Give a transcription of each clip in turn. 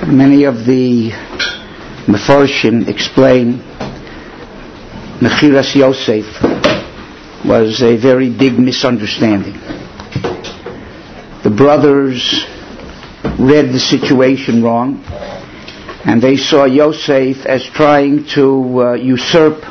Many of the Mefarshim explain Mechiras Yosef was a very big misunderstanding. The brothers read the situation wrong, and they saw Yosef as trying to usurp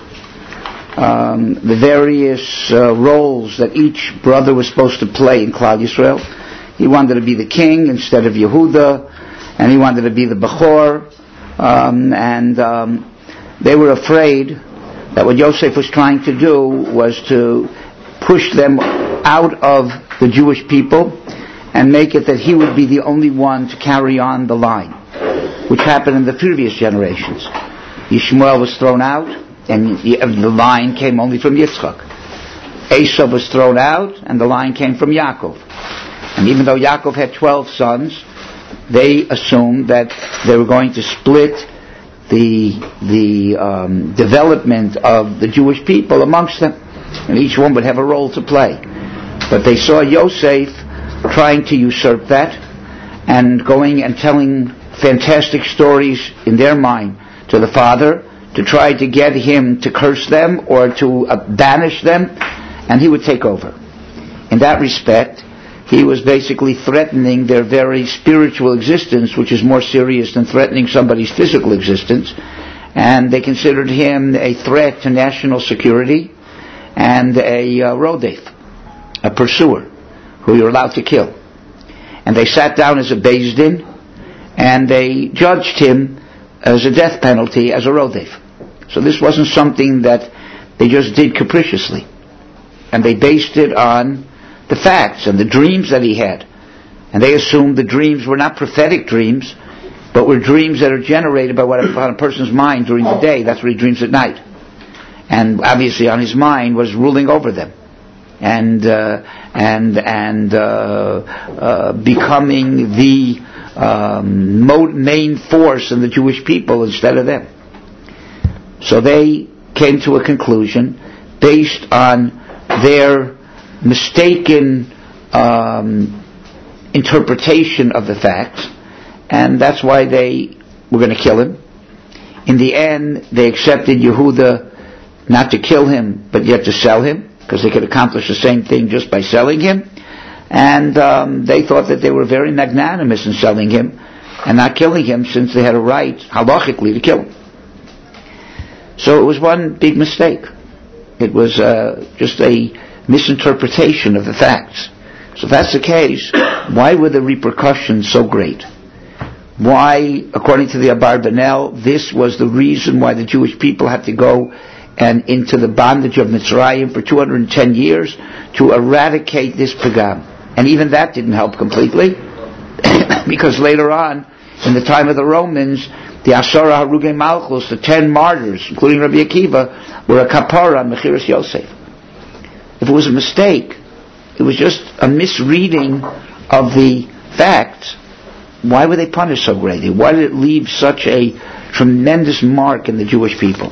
the various roles that each brother was supposed to play in Klal Yisrael. He wanted to be the king instead of Yehuda, and he wanted to be the Bechor, and they were afraid that what Yosef was trying to do was to push them out of the Jewish people and make it that he would be the only one to carry on the line, which happened in the previous generations. Yishmael was thrown out, and the line came only from Yitzchak. Esav was thrown out, and the line came from Yaakov. And even though Yaakov had 12 sons, they assumed that they were going to split the development of the Jewish people amongst them, and each one would have a role to play. But they saw Yosef trying to usurp that, and going and telling fantastic stories in their mind to the father to try to get him to curse them or to banish them, and he would take over. In that respect, he was basically threatening their very spiritual existence, which is more serious than threatening somebody's physical existence. And they considered him a threat to national security and a rodef, a pursuer, who you're allowed to kill. And they sat down as a Beis Din, and they judged him as a death penalty, as a rodef. So this wasn't something that they just did capriciously. And they based it on the facts and the dreams that he had. And they assumed the dreams were not prophetic dreams, but were dreams that are generated by what on a person's mind during the day. That's what he dreams at night. And obviously on his mind was ruling over them, and becoming the main force in the Jewish people instead of them. So they came to a conclusion based on their mistaken interpretation of the facts, and that's why they were going to kill him. In the end, they accepted Yehuda not to kill him, but yet to sell him, because they could accomplish the same thing just by selling him. And they thought that they were very magnanimous in selling him and not killing him, since they had a right, halachically, to kill him. So it was one big mistake. It was just a misinterpretation of the facts. So if that's the case, why were the repercussions so great? Why, according to the Abarbanel, this was the reason why the Jewish people had to go and into the bondage of Mitzrayim for 210 years to eradicate this pagam. And even that didn't help completely, because later on, in the time of the Romans, the Asara Harugei Malchus, the 10 martyrs, including Rabbi Akiva, were a kapara on Mechiras Yosef. If it was a mistake, it was just a misreading of the facts, why were they punished so greatly? Why did it leave such a tremendous mark in the Jewish people?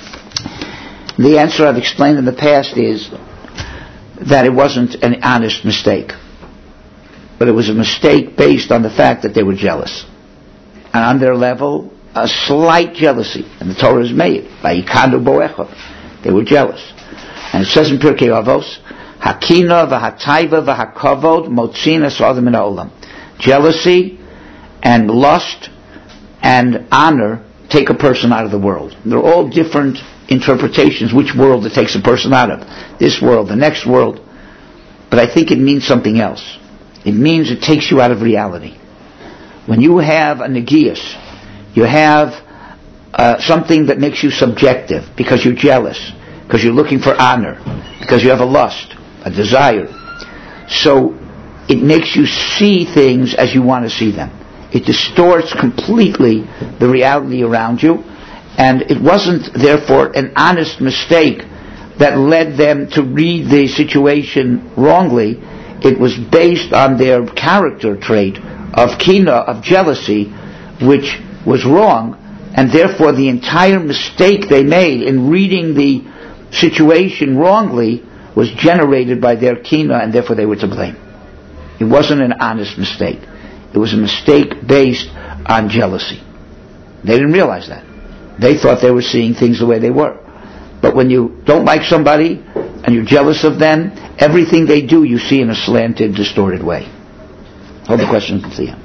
The answer I've explained in the past is that it wasn't an honest mistake, but it was a mistake based on the fact that they were jealous. And on their level, a slight jealousy, and the Torah is made by Ikadu Boecha. They were jealous. And it says in Pirkei Avos, Hakina v'hataiva v'hakavod motzina sa'adam min ha'olam. Jealousy and lust and honor take a person out of the world. They're all different interpretations which world it takes a person out of. This world, the next world. But I think it means something else. It means it takes you out of reality. When you have a negius, you have something that makes you subjective because you're jealous, because you're looking for honor, because you have a lust, a desire. So it makes you see things as you want to see them. It distorts completely the reality around you, and it wasn't therefore an honest mistake that led them to read the situation wrongly. It was based on their character trait of kina, of jealousy, which was wrong, and therefore the entire mistake they made in reading the situation wrongly was generated by their kina, and therefore they were to blame. It wasn't an honest mistake. It was a mistake based on jealousy. They didn't realize that. They thought they were seeing things the way they were. But when you don't like somebody and you're jealous of them, everything they do you see in a slanted, distorted way. Hold the questions until the end.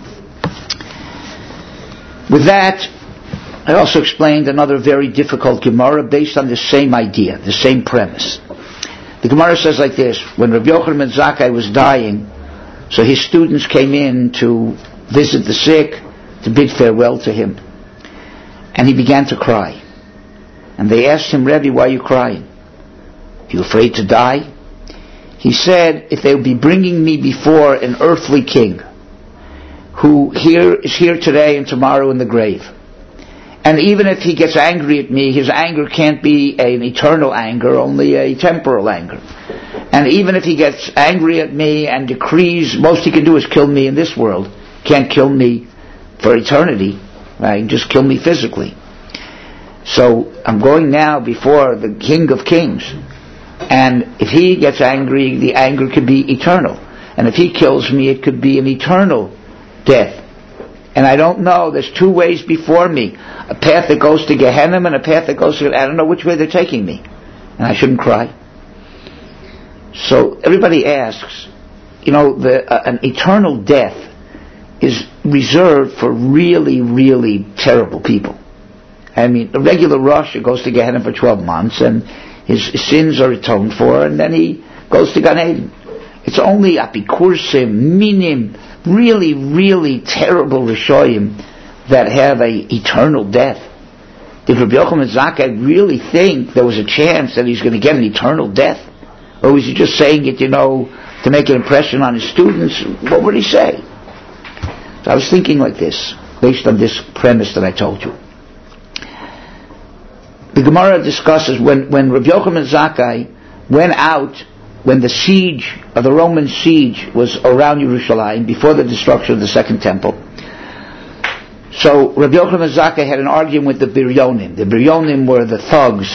With that, I also explained another very difficult Gemara based on the same idea, the same premise. The Gemara says like this: when Rabbi Yochanan ben Zakkai was dying, so his students came in to visit the sick, to bid farewell to him. And he began to cry. And they asked him, Rebbe, why are you crying? Are you afraid to die? He said, if they would be bringing me before an earthly king, who is here today and tomorrow in the grave, and even if he gets angry at me, his anger can't be an eternal anger, only a temporal anger. And even if he gets angry at me and decrees, most he can do is kill me in this world. Can't kill me for eternity, right? Just kill me physically. So I'm going now before the King of Kings, and if he gets angry, the anger could be eternal. And if he kills me, it could be an eternal death. And I don't know, there's two ways before me, a path that goes to Gehenna and a path that goes to, I don't know which way they're taking me, and I shouldn't cry. So everybody asks, an eternal death is reserved for really, really terrible people. I mean, a regular Rasha goes to Gehenna for 12 months, and his sins are atoned for, and then he goes to Gan Eden. It's only apikursim, minim, really, really terrible Rishoyim that have an eternal death. Did Rabbi Yochanan ben Zakkai really think there was a chance that he's going to get an eternal death? Or was he just saying it, to make an impression on his students? What would he say? So I was thinking like this, based on this premise that I told you. The Gemara discusses when Rabbi Yochanan ben Zakkai went out, when the siege, the Roman siege was around Yerushalayim, before the destruction of the Second Temple. So Rabbi Yochanan ben Zakkai had an argument with the Biryonim. The Biryonim were the thugs,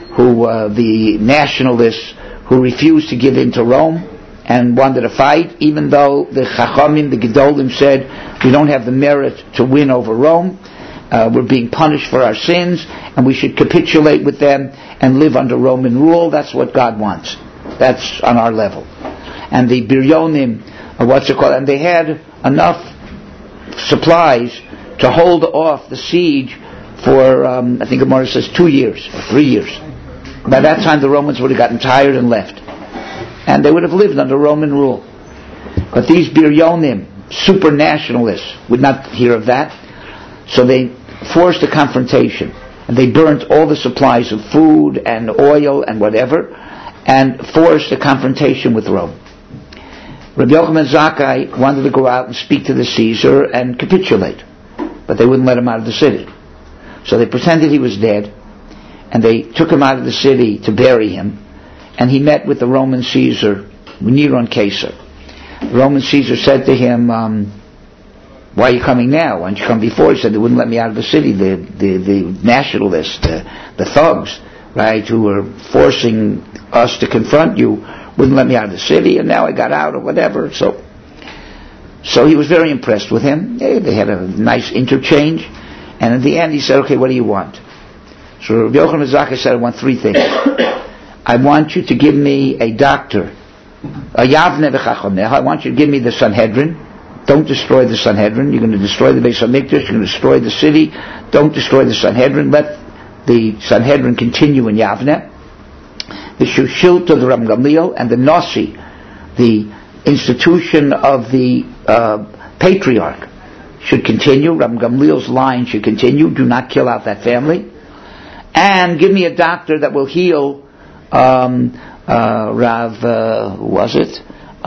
the nationalists, who refused to give in to Rome and wanted to fight, even though the Chachamim, the Gedolim, said, we don't have the merit to win over Rome, we're being punished for our sins, and we should capitulate with them and live under Roman rule. That's what God wants. That's on our level. And the Biryonim, and they had enough supplies to hold off the siege for, I think Gemara says 2 years, or 3 years. By that time the Romans would have gotten tired and left. And they would have lived under Roman rule. But these Biryonim, super nationalists, would not hear of that. So they forced a confrontation. And they burnt all the supplies of food and oil and whatever, and forced a confrontation with Rome. Rabbi Yochanan ben Zakkai wanted to go out and speak to the Caesar and capitulate. But they wouldn't let him out of the city. So they pretended he was dead, and they took him out of the city to bury him, and he met with the Roman Caesar, Neron Caesar. The Roman Caesar said to him, why are you coming now? Why didn't you come before? He said, they wouldn't let me out of the city, the nationalists, the thugs, right, who were forcing us to confront you, wouldn't let me out of the city, and now I got out, or whatever. So he was very impressed with him. They had a nice interchange, and in the end he said, okay, what do you want? So Rabbi Yochanan ben Zakkai said, I want 3 things. I want you to give me a doctor, a Yavne v'chachameh. I want you to give me the Sanhedrin. Don't destroy the Sanhedrin. You're going to destroy the Beis HaMikdash. You're going to destroy the city. Don't destroy the Sanhedrin. Let the Sanhedrin continue in Yavne. The Shushilta of the Ram Gamliel and the Nasi, the institution of the patriarch, should continue. Ram Gamliel's line should continue. Do not kill out that family. And give me a doctor that will heal Rav, who was it?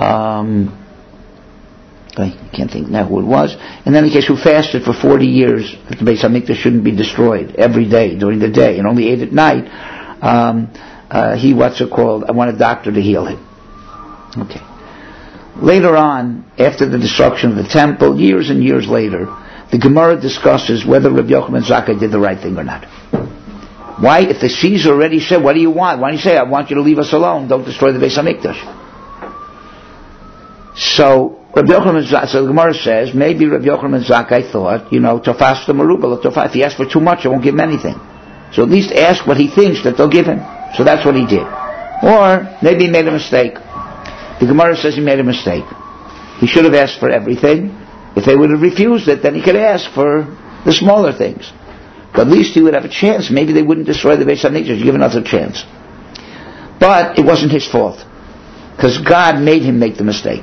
I can't think now who it was. In any case, who fasted for 40 years that the Beis HaMikdash shouldn't be destroyed every day, during the day, and only ate at night. I want a doctor to heal him. Okay. Later on, after the destruction of the temple, years and years later, the Gemara discusses whether Rabbi Yochanan ben Zakkai did the right thing or not. Why? If the Caesar already said, what do you want? Why don't you say, I want you to leave us alone, don't destroy the Beis HaMikdash? So Rabbi Yochanan, so the Gemara says, maybe Rabbi Yochanan Zakkai thought, tofas the merubah, if he asks for too much, I won't give him anything. So at least ask what he thinks that they'll give him. So that's what he did. Or maybe he made a mistake. The Gemara says he made a mistake. He should have asked for everything. If they would have refused it, then he could ask for the smaller things. But at least he would have a chance. Maybe they wouldn't destroy the Beis HaMikdash. Give another chance. But it wasn't his fault, because God made him make the mistake.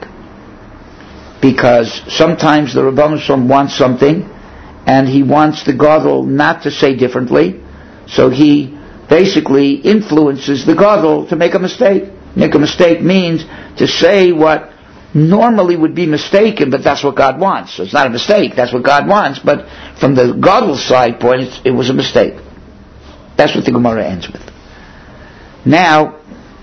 Because sometimes the Rebbeinu Shalom wants something, and he wants the Gadol not to say differently, so he basically influences the Gadol to make a mistake. Make a mistake means to say what normally would be mistaken, but that's what God wants. So it's not a mistake, that's what God wants, but from the Gadol side point, it was a mistake. That's what the Gemara ends with. Now,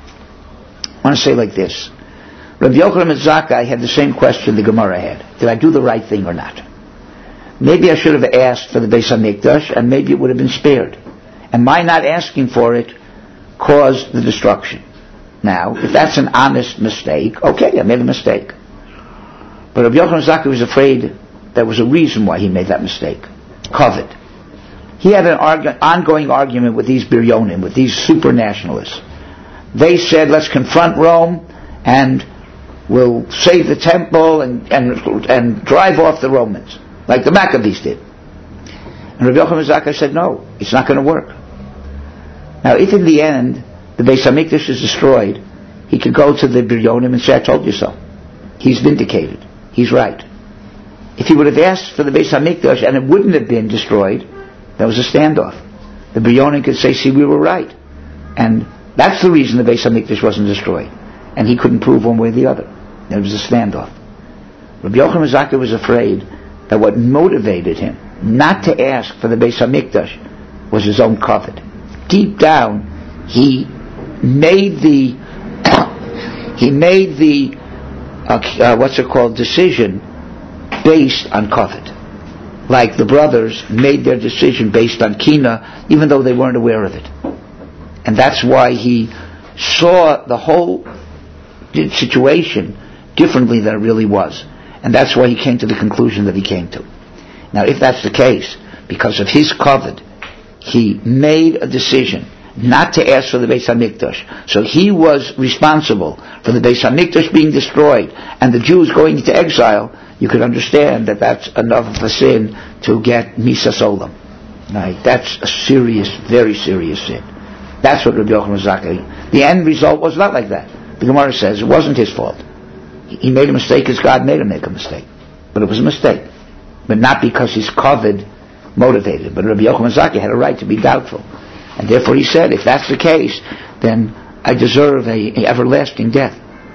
I want to say like this. Rabbi Yochanan Zakkai had the same question the Gemara had. Did I do the right thing or not? Maybe I should have asked for the Beis HaMikdash, and maybe it would have been spared. And my not asking for it caused the destruction. Now, if that's an honest mistake, okay, I made a mistake. But Rabbi Yochanan Zakkai was afraid there was a reason why he made that mistake. Covet. He had an ongoing argument with these Biryonim, with these super nationalists. They said, let's confront Rome, and we'll save the temple and drive off the Romans, like the Maccabees did. And Rabbi Yochanan Zakkai said, no, it's not going to work. Now, if in the end the Beis HaMikdash is destroyed, he could go to the Biryonim and say, I told you so. He's vindicated. He's right. If he would have asked for the Beis HaMikdash and it wouldn't have been destroyed, there was a standoff. The Biryonim could say, see, we were right. And that's the reason the Beis HaMikdash wasn't destroyed. And he couldn't prove one way or the other. There was a standoff. Rabbi Yochanan Zakkai was afraid that what motivated him not to ask for the Beis HaMikdash was his own covet. Deep down, he made the decision based on covet. Like the brothers made their decision based on kina, even though they weren't aware of it. And that's why he saw the whole situation differently than it really was. And that's why he came to the conclusion that he came to. Now, if that's the case, because of his covet, he made a decision not to ask for the Beis HaMikdash. So he was responsible for the Beis HaMikdash being destroyed and the Jews going into exile. You could understand that that's enough of a sin to get Misas Olam. Right? That's a serious, very serious sin. That's what Rabbi Yochanan Zakkai. The end result was not like that. The Gemara says it wasn't his fault. He made a mistake as God made him make a mistake. But it was a mistake. But not because his covet motivated. But Rabbi Yochanan Zakkai had a right to be doubtful. And therefore he said, if that's the case, then I deserve a everlasting death.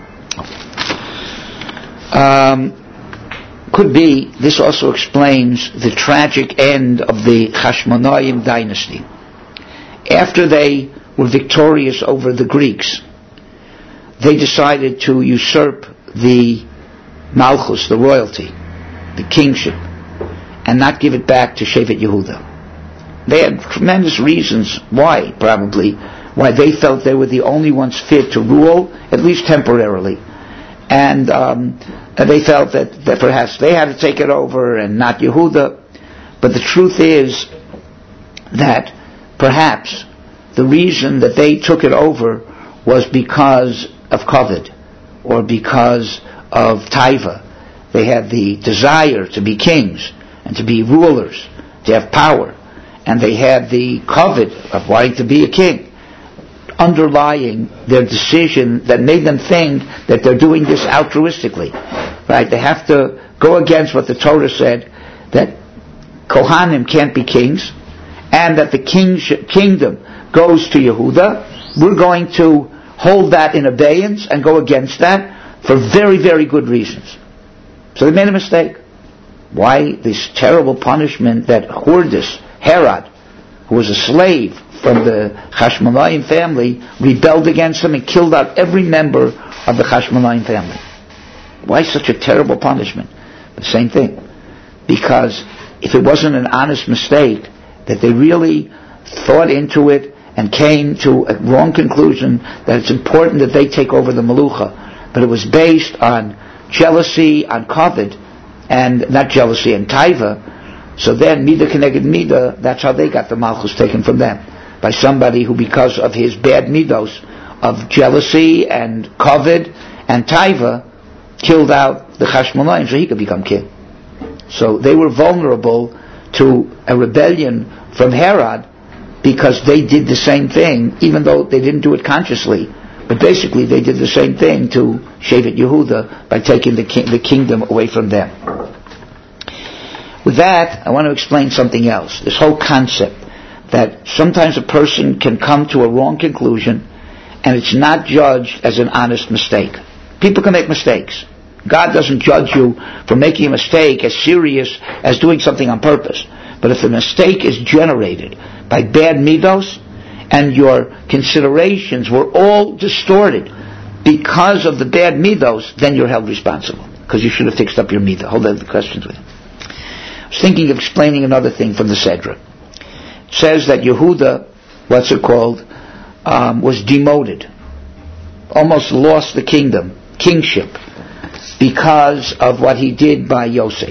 Could be, this also explains the tragic end of the Hashmonaim dynasty. After they were victorious over the Greeks, they decided to usurp the Malchus, the royalty, the kingship, and not give it back to Shevet Yehuda. They had tremendous reasons why, probably, why they felt they were the only ones fit to rule, at least temporarily. And they felt that perhaps they had to take it over and not Yehuda. But the truth is that perhaps the reason that they took it over was because of covet, or because of taiva. They had the desire to be kings and to be rulers, to have power. And they had the covet of wanting to be a king underlying their decision that made them think that they're doing this altruistically. Right? They have to go against what the Torah said, that Kohanim can't be kings, and that the kingdom goes to Yehuda. We're going to hold that in abeyance and go against that for very, very good reasons. So they made a mistake. Why this terrible punishment that Herod, who was a slave from the Hashmonaim family, rebelled against him and killed out every member of the Hashmonaim family. Why such a terrible punishment? The same thing. Because if it wasn't an honest mistake, that they really thought into it and came to a wrong conclusion that it's important that they take over the Melucha, but it was based on jealousy on kavod, and not jealousy and taiva. So then, midah keneged midah, that's how they got the malchus taken from them. By somebody who, because of his bad midos of jealousy and kavod and taiva, killed out the Chashmonaim so he could become king. So they were vulnerable to a rebellion from Herod because they did the same thing, even though they didn't do it consciously. But basically they did the same thing to Shevet Yehuda by taking the kingdom away from them. With that, I want to explain something else. This whole concept that sometimes a person can come to a wrong conclusion and it's not judged as an honest mistake. People can make mistakes. God doesn't judge you for making a mistake as serious as doing something on purpose. But if the mistake is generated by bad midos and your considerations were all distorted because of the bad midos, then you're held responsible because you should have fixed up your midah. Hold on, the questions with you. I was thinking of explaining another thing from the Sedra. It says that Yehuda, was demoted, almost lost the kingship, because of what he did by Yosef.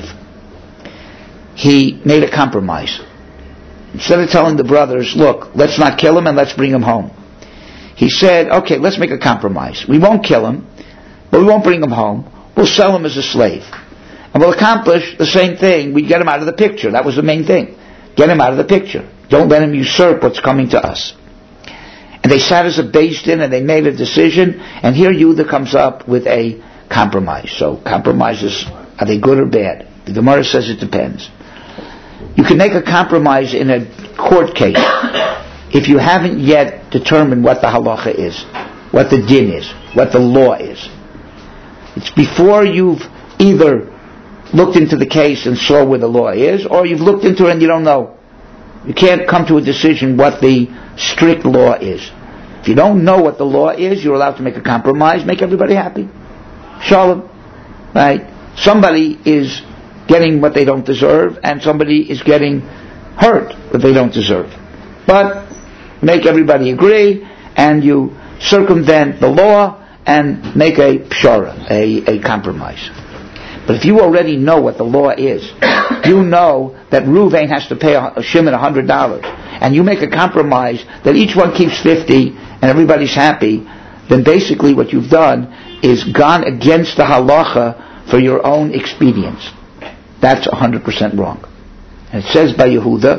He made a compromise. Instead of telling the brothers, look, let's not kill him and let's bring him home, he said, okay, let's make a compromise. We won't kill him, but we won't bring him home. We'll sell him as a slave. And we'll accomplish the same thing. We get him out of the picture. That was the main thing. Get him out of the picture. Don't let him usurp what's coming to us. And they sat as a Beis Din and they made a decision, and here Yehuda comes up with a compromise. So compromises, are they good or bad? The Gemara says it depends. You can make a compromise in a court case if you haven't yet determined what the halacha is, what the din is, what the law is. It's before you've either looked into the case and saw where the law is, or you've looked into it and you don't know. You can't come to a decision what the strict law is. If you don't know what the law is, you're allowed to make a compromise, make everybody happy. Shalom. Right? Somebody is getting what they don't deserve, and somebody is getting hurt what they don't deserve. But make everybody agree, and you circumvent the law and make a pshara, a compromise. But if you already know what the law is, you know that Reuven has to pay Shimon $100, and you make a compromise that each one keeps 50 and everybody's happy, then basically what you've done is gone against the halacha for your own expedience. That's 100% wrong. And it says by Yehuda,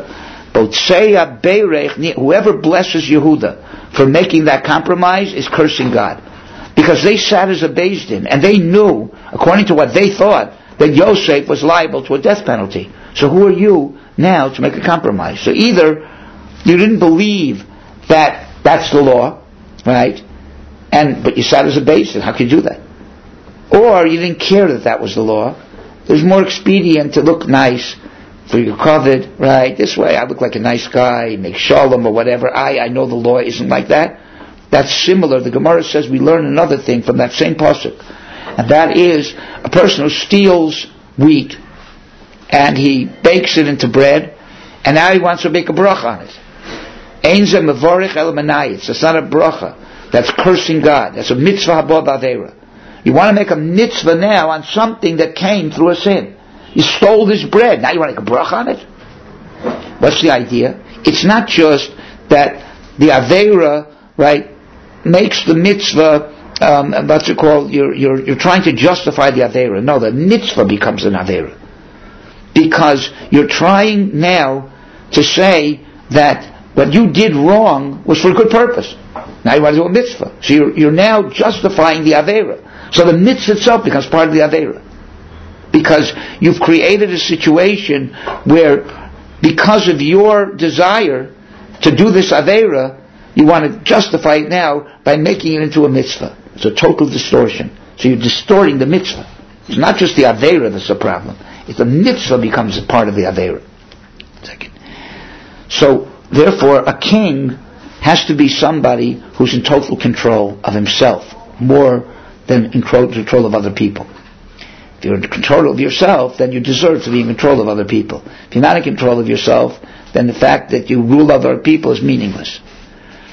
whoever blesses Yehuda for making that compromise is cursing God. Because they sat as a Beis Din, and they knew, according to what they thought, that Yosef was liable to a death penalty. So who are you now to make a compromise? So either you didn't believe that that's the law, right? But you sat as a Beis Din. How could you do that? Or you didn't care that that was the law. It was more expedient to look nice for your kavod, right? This way I look like a nice guy, make shalom or whatever. I know the law isn't like that. That's similar. The Gemara says we learn another thing from that same pasuk, and that is a person who steals wheat and he bakes it into bread, and now he wants to make a bracha on it. Ein ze mevorich el menayitz. It's not a bracha. That's cursing God. That's a mitzvah haba b'aveira. You want to make a mitzvah now on something that came through a sin. You stole this bread. Now you want to make a bracha on it? What's the idea? It's not just that the aveira, right, makes the mitzvah, what's it called? You're trying to justify the aveira. No, the mitzvah becomes an aveira. Because you're trying now to say that what you did wrong was for a good purpose. Now you want to do a mitzvah. So you're now justifying the aveira. So the mitzvah itself becomes part of the aveira. Because you've created a situation where, because of your desire to do this aveira, you want to justify it now by making it into a mitzvah. It's a total distortion. So you're distorting the mitzvah. It's not just the aveira that's the problem. It's the mitzvah becomes a part of the aveira. Second. So, therefore, a king has to be somebody who's in total control of himself, more than in control of other people. If you're in control of yourself, then you deserve to be in control of other people. If you're not in control of yourself, then the fact that you rule other people is meaningless.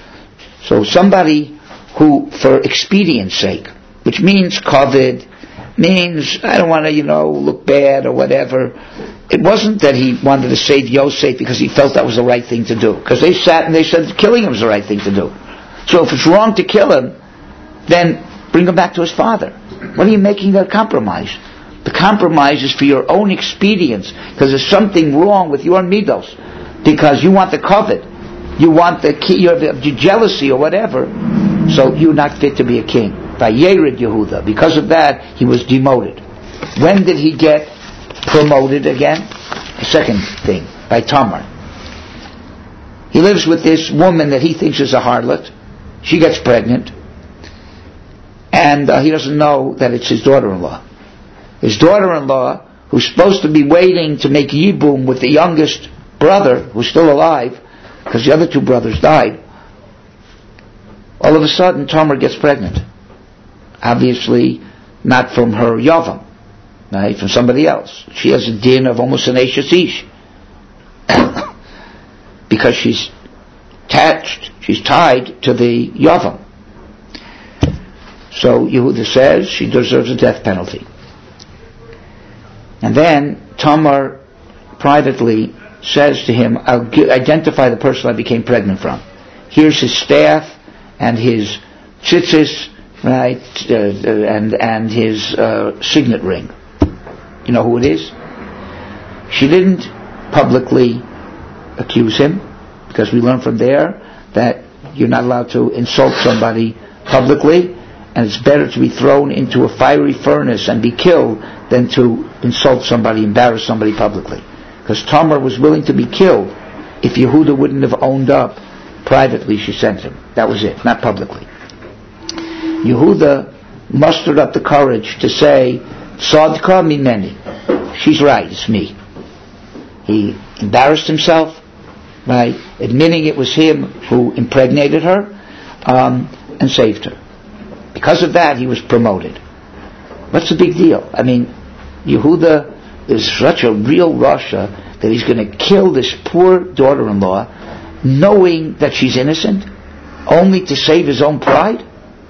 So somebody who, for expedience sake, which means kavod means I don't want to, look bad or whatever. It wasn't that he wanted to save Yosef because he felt that was the right thing to do. Because they sat and they said killing him was the right thing to do. So if it's wrong to kill him, then bring him back to his father. What are you making that compromise? The compromise is for your own expedience, because there's something wrong with your midos, because you want the covet, you want the jealousy or whatever, so you're not fit to be a king. Vayered Yehuda. Because of that, he was demoted. When did he get promoted again? The second thing, by Tamar. He lives with this woman that he thinks is a harlot. She gets pregnant, and he doesn't know that it's his daughter-in-law. His daughter-in-law, who's supposed to be waiting to make yibum with the youngest brother, who's still alive, because the other two brothers died, all of a sudden Tamar gets pregnant. Obviously not from her yavam, right? From somebody else. She has a din of almost an Eshes Ish. Because she's tied to the yavam. So Yehuda says she deserves a death penalty. And then Tamar privately says to him, I'll identify the person I became pregnant from. Here's his staff and his tzitzis, right, and his signet ring. You know who it is? She didn't publicly accuse him, because we learn from there that you're not allowed to insult somebody publicly, and it's better to be thrown into a fiery furnace and be killed than to insult somebody, embarrass somebody publicly. Because Tamar was willing to be killed if Yehuda wouldn't have owned up privately. She sent him. That was it, not publicly. Yehuda mustered up the courage to say, Tzadka mimeni. She's right, it's me. He embarrassed himself, right, admitting it was him who impregnated her, and saved her. Because of that, he was promoted. What's the big deal? I mean, Yehuda is such a real Rasha that he's going to kill this poor daughter-in-law, knowing that she's innocent, only to save his own pride?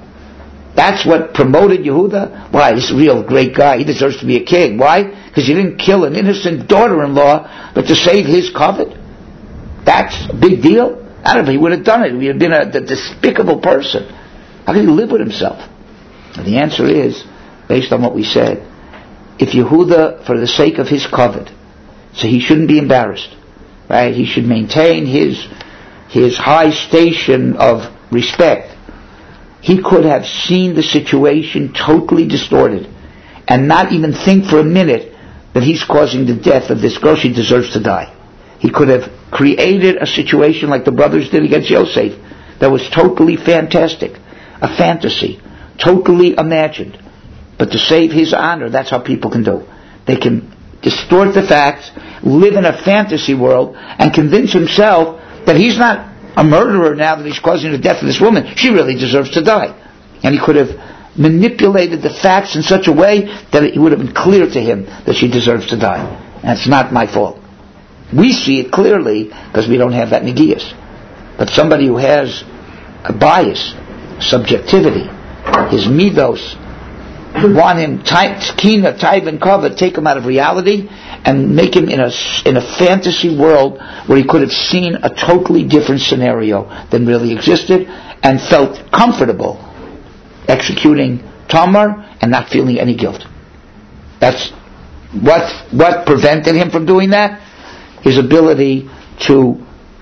That's what promoted Yehuda? Why, this is a real great guy. He deserves to be a king. Why? Because he didn't kill an innocent daughter-in-law, but to save his covet? That's a big deal? I don't know if he would have done it. He would have been a despicable person. How can he live with himself? And the answer is, based on what we said, if Yehuda, for the sake of his covet, so he shouldn't be embarrassed, right? He should maintain his high station of respect. He could have seen the situation totally distorted and not even think for a minute that he's causing the death of this girl. She deserves to die. He could have created a situation like the brothers did against Yosef that was totally fantastic, a fantasy, totally imagined. But to save his honor, that's how people can do. They can distort the facts, live in a fantasy world, and convince himself that he's not a murderer now that he's causing the death of this woman. She really deserves to die. And he could have manipulated the facts in such a way that it would have been clear to him that she deserves to die. And it's not my fault. We see it clearly because we don't have that negias. But somebody who has a bias, subjectivity, his midos, want him kina, taiv, and kavod, take him out of reality and make him in a fantasy world where he could have seen a totally different scenario than really existed and felt comfortable executing Tamar and not feeling any guilt. That's what prevented him from doing that? His ability to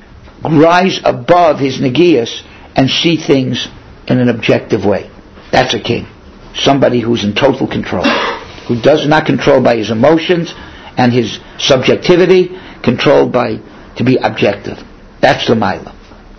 rise above his negias and see things in an objective way. That's a king. Somebody who's in total control, who does not controlled by his emotions and his subjectivity, controlled by to be objective. That's the Maila.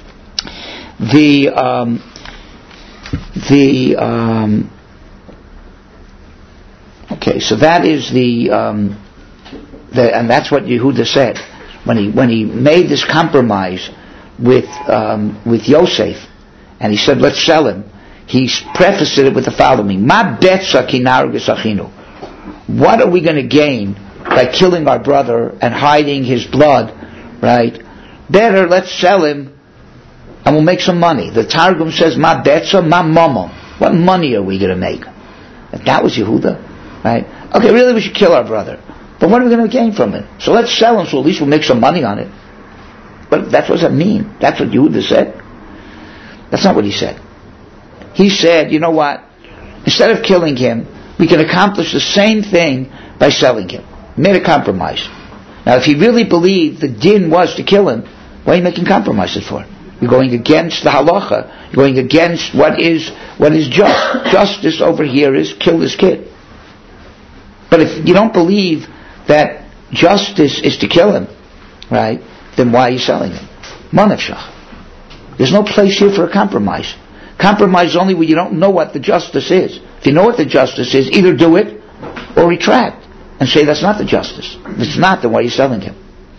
Okay, so that is and that's what Yehuda said when he made this compromise with Yosef, and he said, let's sell him. He prefaced it with the following: Ma betza ki nargis achinu. What are we going to gain by killing our brother and hiding his blood, right? Better, let's sell him and we'll make some money. The Targum says, Ma betza, ma mamon. What money are we going to make? If that was Yehuda, Right? Okay, really we should kill our brother. But what are we going to gain from it? So let's sell him so at least we'll make some money on it. But what does that mean? That's what Yehuda said? That's not what he said. He said, you know what? Instead of killing him, we can accomplish the same thing by selling him. He made a compromise. Now if he really believed the din was to kill him, what are you making compromises for? You're going against the halacha. You're going against what is just. Justice over here is kill this kid. But if you don't believe that justice is to kill him, right, then why are you selling him? Manavshach. There's no place here for a compromise. Compromise is only when you don't know what the justice is. If you know what the justice is, either do it or retract and say that's not the justice. If it's not, then why are you selling him?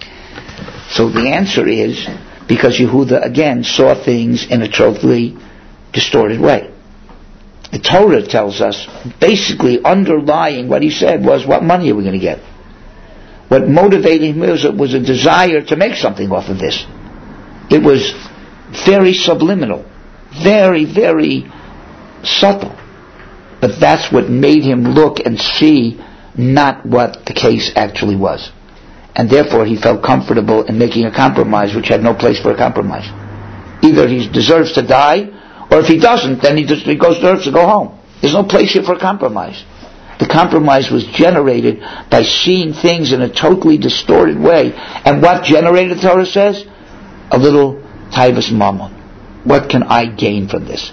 So the answer is because Yehuda again saw things in a totally distorted way. The Torah tells us, basically underlying what he said was, what money are we going to get? What motivated him was a desire to make something off of this. It was very subliminal, very, very subtle. But that's what made him look and see not what the case actually was. And therefore he felt comfortable in making a compromise which had no place for a compromise. Either he deserves to die, or if he doesn't, then he deserves to go home. There's no place here for a compromise. The compromise was generated by seeing things in a totally distorted way. And what generated, the Torah says? A little taivas mammon. What can I gain from this?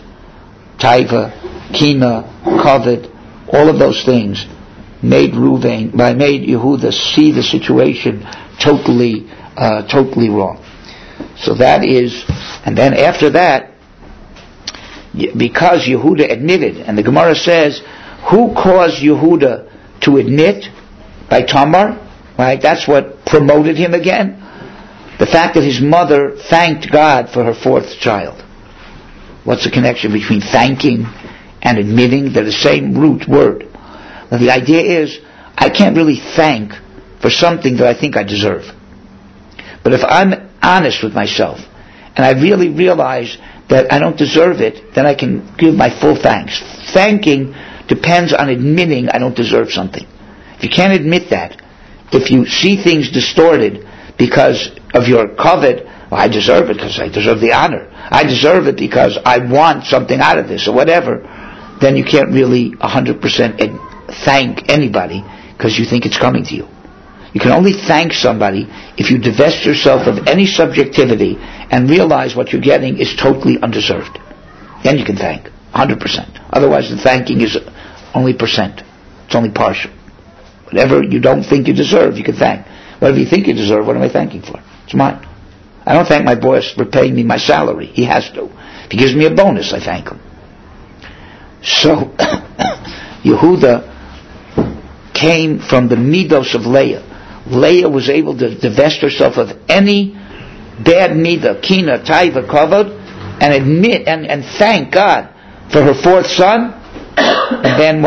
Taiva, kina, kavod, all of those things made Yehuda see the situation totally wrong. So that is, and then after that, because Yehuda admitted, and the Gemara says, who caused Yehuda to admit? By Tamar, right? That's what promoted him again. The fact that his mother thanked God for her fourth child. What's the connection between thanking and admitting? They're the same root word. Now the idea is, I can't really thank for something that I think I deserve. But if I'm honest with myself, and I really realize that I don't deserve it, then I can give my full thanks. Thanking depends on admitting I don't deserve something. If you can't admit that, if you see things distorted because of your kavod, well, I deserve it because I deserve the honor. I deserve it because I want something out of this, or whatever, then you can't really 100% thank anybody because you think it's coming to you. You can only thank somebody if you divest yourself of any subjectivity and realize what you're getting is totally undeserved. Then you can thank 100%. Otherwise the thanking is only percent. It's only partial. Whatever you don't think you deserve, you can thank. Whatever you think you deserve, what am I thanking for? It's mine. I don't thank my boss for paying me my salary. He has to. If he gives me a bonus, I thank him. So Yehuda came from the midos of Leah. Leah was able to divest herself of any bad midah, kina, taiva, kavod, and admit and thank God for her fourth son. And then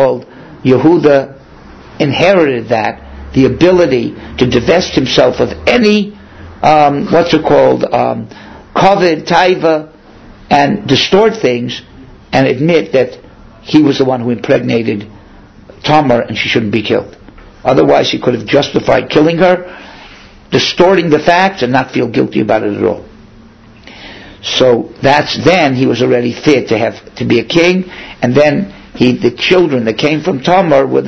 Yehuda inherited that, the ability to divest himself of any kavod, taiva, and distort things, and admit that he was the one who impregnated Tamar and she shouldn't be killed. Otherwise he could have justified killing her, distorting the facts, and not feel guilty about it at all. So then he was already fit to be a king, and then the children that came from Tamar were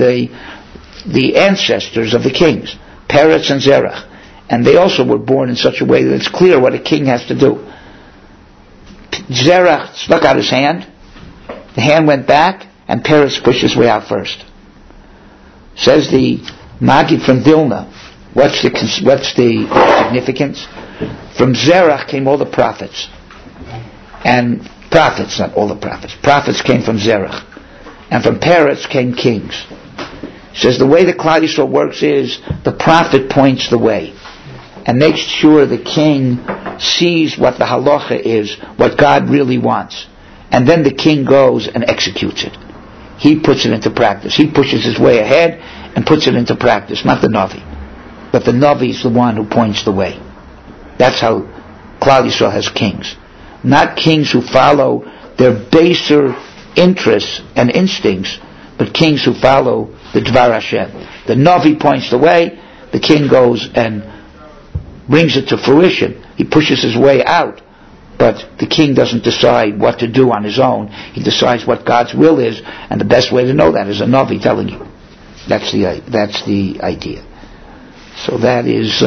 the ancestors of the kings, Peretz and Zerach, and they also were born in such a way that it's clear what a king has to do. Zerach stuck out his hand, the hand went back, and Peretz pushed his way out first. Says the Maggid from Vilna, what's the significance? From Zerach came all the prophets. And prophets, not all the prophets. Prophets came from Zerach. And from Peretz came kings. Says the way the Klal Yisrael works is the prophet points the way and makes sure the king sees what the halacha is, what God really wants. And then the king goes and executes it. He puts it into practice. He pushes his way ahead and puts it into practice, not the Navi. But the Navi is the one who points the way. That's how Klal Yisrael has kings. Not kings who follow their baser interests and instincts, but kings who follow the Dvar Hashem. The Navi points the way, the king goes and brings it to fruition. He pushes his way out, but the king doesn't decide what to do on his own. He decides what God's will is, and the best way to know that is a Navi telling you. That's the idea. So that is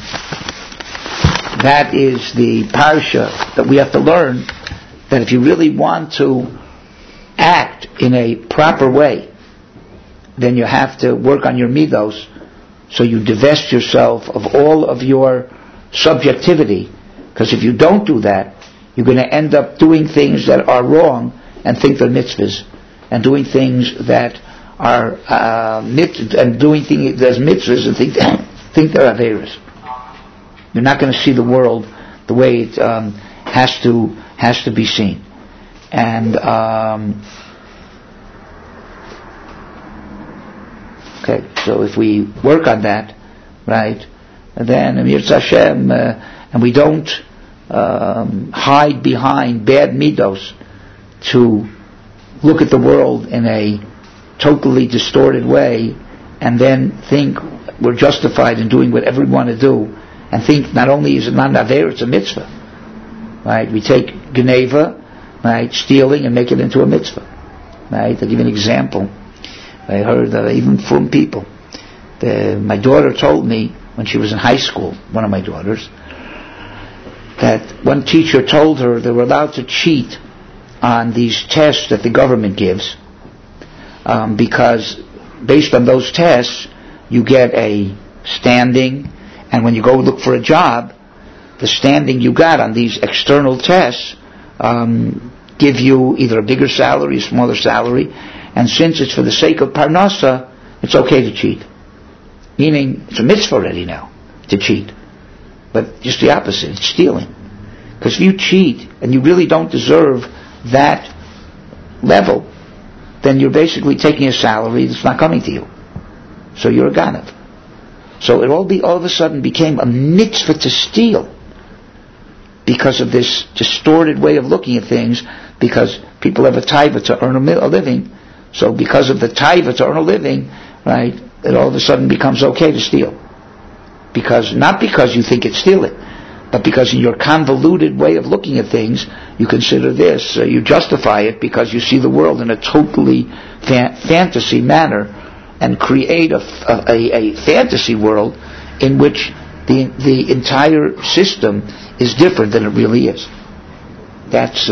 the parsha that we have to learn, that if you really want to act in a proper way, then you have to work on your midos, so you divest yourself of all of your subjectivity, because if you don't do that, you're going to end up doing things that are wrong and think they're mitzvahs, and doing things that are and doing things that's mitzvahs and think they're averas. You're not going to see the world the way it has to be seen. And okay, so if we work on that, right, then Amir Hashem, and we don't hide behind bad midos to look at the world in a totally distorted way, and then think we're justified in doing whatever we want to do, and think not only is it not an aver, it's a mitzvah. Right? We take geneva, right, stealing, and make it into a mitzvah. Right? I'll give you an example. I heard even from people. My daughter told me when she was in high school, one of my daughters, that one teacher told her they were allowed to cheat on these tests that the government gives, because based on those tests you get a standing, and when you go look for a job, the standing you got on these external tests give you either a bigger salary, a smaller salary, and since it's for the sake of parnasa, it's okay to cheat. Meaning, it's a mitzvah already now to cheat. But just the opposite, it's stealing. Because if you cheat and you really don't deserve that level, then you're basically taking a salary that's not coming to you. So you're a ganav. So it all of a sudden became a mitzvah to steal because of this distorted way of looking at things, because people have a taiva to earn a living. So because of the taiva to earn a living, right, it all of a sudden becomes okay to steal. Not because you think it's stealing, but because in your convoluted way of looking at things, you consider this, you justify it because you see the world in a totally fantasy manner, and create a fantasy world in which the entire system is different than it really is. That's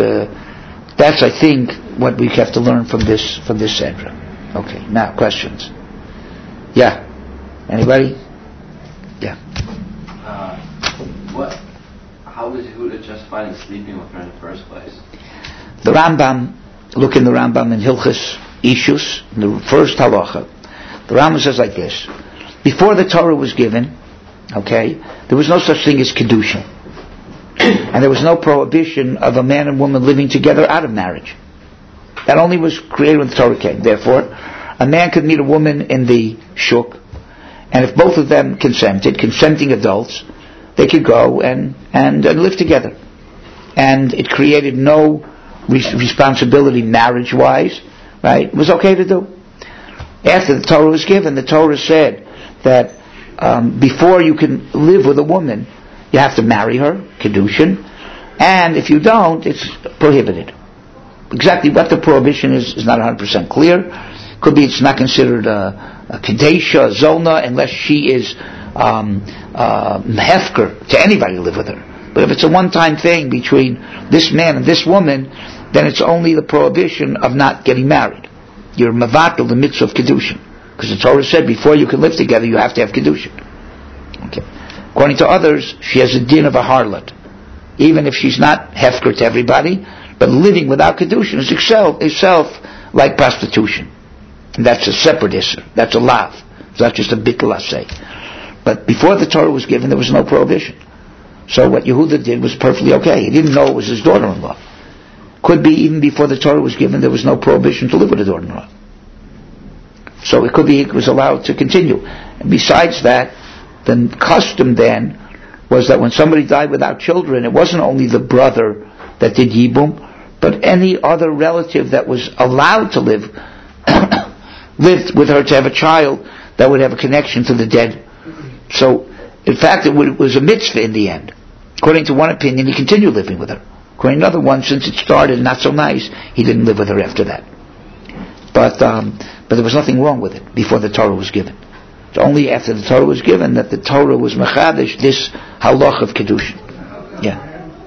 I think what we have to learn from this Sedra. Okay, now questions. Yeah, anybody? Yeah. How was Yehuda justified in sleeping with her in the first place? The Rambam, look in the Rambam in Hilchos Ishus, in the first halacha. The Rambam says like this: before the Torah was given, okay, there was no such thing as kedusha, and there was no prohibition of a man and woman living together out of marriage. That only was created when the Torah came. Therefore, a man could meet a woman in the shuk, and if both of them consenting adults, they could go and live together. And it created no responsibility marriage-wise, right? It was okay to do. After the Torah was given, the Torah said that before you can live with a woman, you have to marry her, kedushin, and if you don't, it's prohibited. Exactly what the prohibition is not 100% clear. Could be it's not considered a kedesha, zona, unless she is hefker to anybody to live with her. But if it's a one-time thing between this man and this woman, then it's only the prohibition of not getting married. You're mavatal the mitzvah of kedushin, because the Torah said before you can live together you have to have kedushin. Okay. According to others, she has a din of a harlot, even if she's not hefker to everybody. But living without kedushin is itself like prostitution. And that's a separate issur. That's a lav. It's not just a bittul asay. But before the Torah was given, there was no prohibition. So what Yehuda did was perfectly okay. He didn't know it was his daughter-in-law. Could be even before the Torah was given, there was no prohibition to live with a daughter-in-law. So it could be it was allowed to continue. And besides that, the custom then was that when somebody died without children, it wasn't only the brother that did yibum, but any other relative that was allowed to live lived with her to have a child that would have a connection to the dead. So, in fact, it was a mitzvah in the end. According to one opinion, he continued living with her. According to another one, since it started not so nice, he didn't live with her after that. But there was nothing wrong with it before the Torah was given. It's only after the Torah was given that the Torah was mechadish this halach of kedushin. Yeah.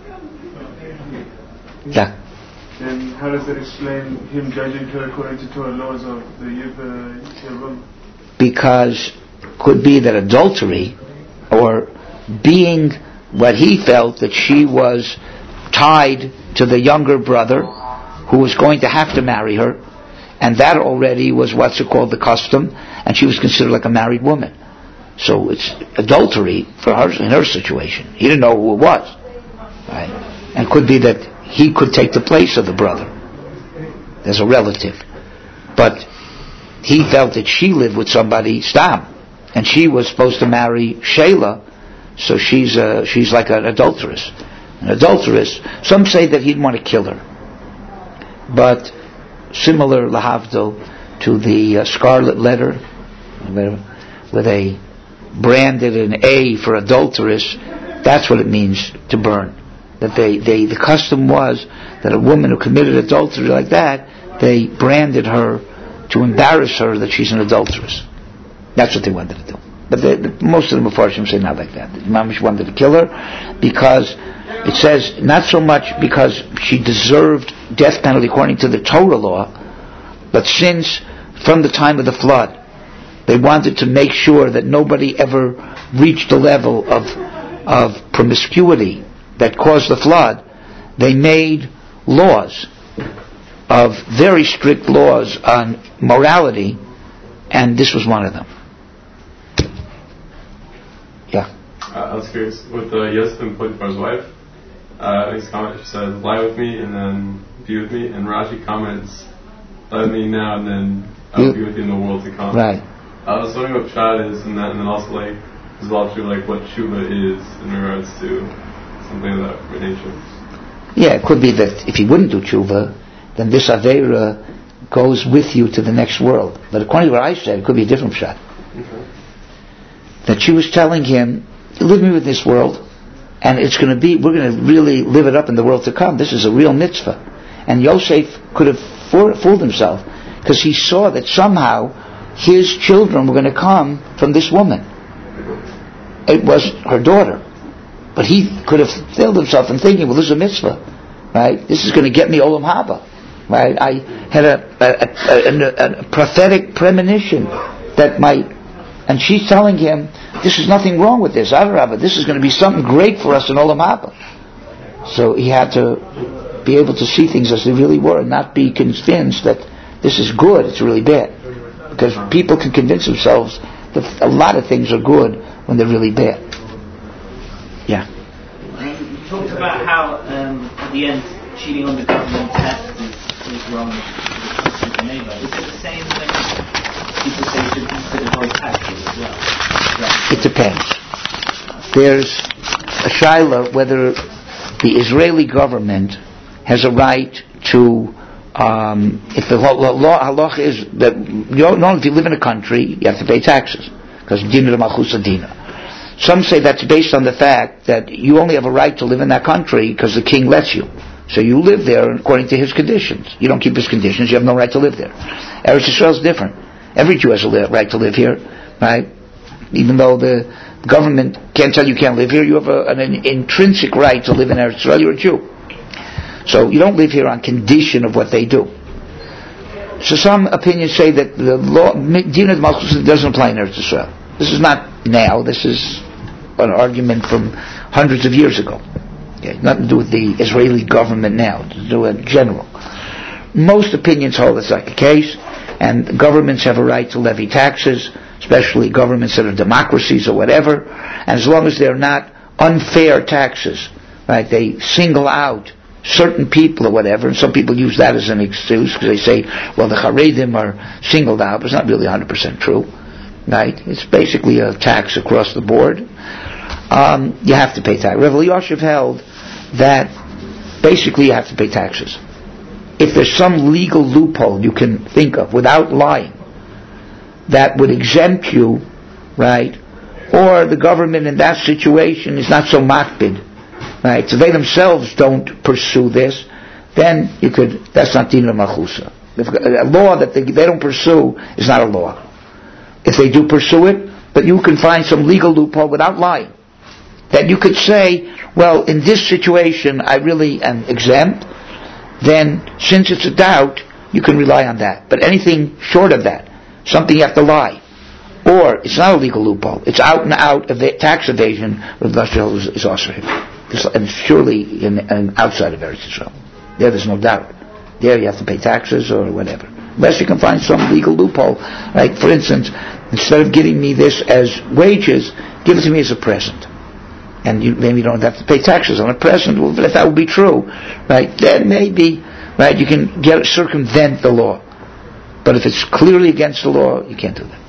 Yeah. Then how does that explain him judging her according to Torah laws of the Yevum? Because could be that adultery, or being what he felt that she was tied to the younger brother who was going to have to marry her, and that already was what's called the custom, and she was considered like a married woman. So it's adultery for her in her situation. He didn't know who it was, right? And could be that he could take the place of the brother as a relative, but he felt that she lived with somebody, Stam, and she was supposed to marry Sheila, so she's like an adulteress. An adulteress. Some say that he didn't want to kill her, but similar lahavdil to the scarlet letter, where they branded an A for adulteress. That's what it means to burn. That the custom was that a woman who committed adultery like that, they branded her to embarrass her that she's an adulteress. That's what they wanted to do. But most of the Mefarshim say not like that. The Imam wanted to kill her because it says not so much because she deserved death penalty according to the Torah law, but since from the time of the flood they wanted to make sure that nobody ever reached the level of promiscuity that caused the flood, they made laws of very strict laws on morality, and this was one of them. Yeah. I was curious, with Yosef and Potiphar's wife, his comment, she said, lie with me and then be with me, and Rashi comments, lie with me now and then I'll be with you in the world to come. Right. I was wondering what pshat is in that, and then also as well too, what tshuva is in regards to something of that nature. Yeah, it could be that if he wouldn't do tshuva, then this aveira goes with you to the next world. But according to what I said, it could be a different pshat. Okay. That she was telling him, live me with this world, and we're going to really live it up in the world to come. This is a real mitzvah. And Yosef could have fooled himself, because he saw that somehow his children were going to come from this woman. It was her daughter. But he could have filled himself in thinking, well, this is a mitzvah, right? This is going to get me olam haba, right? I had a prophetic premonition that and she's telling him, this is nothing wrong with this, Adarabah, this is going to be something great for us in olam haba. So he had to be able to see things as they really were, and not be convinced that this is good, it's really bad. Because people can convince themselves that a lot of things are good when they're really bad. Yeah. You talked about how at the end cheating on the government test is wrong with the neighbour. Is it the same when people say you should consider avoid taxes as well? Right. It depends. There's a shaila whether the Israeli government has a right to if the halach is that if you live in a country you have to pay taxes because dina malchus dina. Some say that's based on the fact that you only have a right to live in that country because the king lets you. So you live there according to his conditions. You don't keep his conditions, you have no right to live there. Eretz Yisrael is different. Every Jew has a right to live here, right? Even though the government can't tell you can't live here, you have an intrinsic right to live in Eretz Yisrael, you're a Jew. So you don't live here on condition of what they do. So some opinions say that the law, Dina Malchus, doesn't apply in Eretz Yisrael. This is not now, this is an argument from hundreds of years ago. Okay, nothing to do with the Israeli government now, to do with general. Most opinions hold it's like a case, and governments have a right to levy taxes, especially governments that are democracies or whatever, and as long as they're not unfair taxes, right, they single out certain people or whatever, and some people use that as an excuse because they say, well, the Haredim are singled out, but it's not really 100% true. Right? It's basically a tax across the board. You have to pay tax. Rav Elyashiv held that basically you have to pay taxes. If there's some legal loophole you can think of without lying, that would exempt you, right? Or the government in that situation is not so makpid, right? So they themselves don't pursue this, then that's not din l'malchusa. A law that they don't pursue is not a law. If they do pursue it, but you can find some legal loophole without lying, that you could say, well, in this situation I really am exempt, then since it's a doubt, you can rely on that. But anything short of that, something you have to lie, or it's not a legal loophole, it's out and out of tax evasion, Rav Lasher is also here. And surely outside of Eretz Yisrael. There's no doubt. There you have to pay taxes or whatever. Unless you can find some legal loophole. Like, for instance, instead of giving me this as wages, give it to me as a present. And maybe you don't have to pay taxes on a present. Well, if that would be true, right, then maybe, right, you can circumvent the law. But if it's clearly against the law, you can't do that.